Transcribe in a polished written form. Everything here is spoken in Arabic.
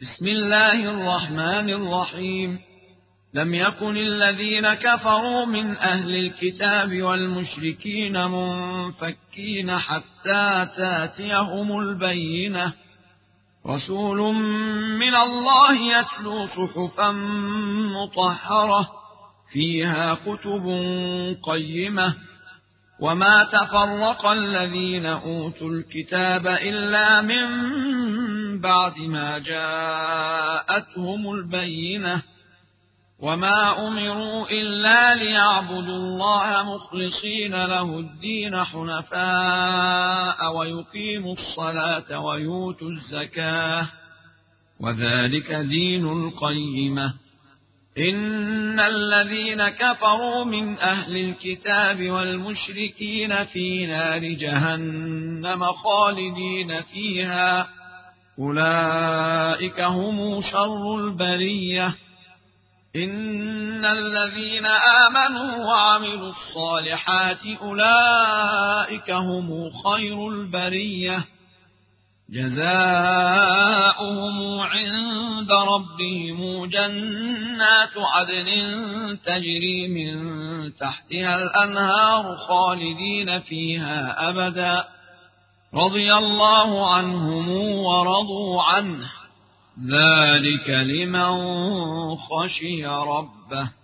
بسم الله الرحمن الرحيم. لم يكن الذين كفروا من أهل الكتاب والمشركين منفكين حتى تاتيهم البينة، رسول من الله يتلو صحفا مطهرة فيها كتب قيمة، وما تفرق الذين أوتوا الكتاب إلا من بعد ما جاءتهم البينة، وما أمروا إلا ليعبدوا الله مخلصين له الدين حنفاء ويقيموا الصلاة ويؤتوا الزكاة، وذلك دين القيمة. إن الذين كفروا من أهل الكتاب والمشركين في نار جهنم خالدين فيها، أولئك هم شر البرية. إن الذين آمنوا وعملوا الصالحات أولئك هم خير البرية، جزاؤهم عند ربهم جنات عدن تجري من تحتها الأنهار خالدين فيها أبدا، رضي الله عنهم ورضوا عنه، ذلك لمن خشي ربه.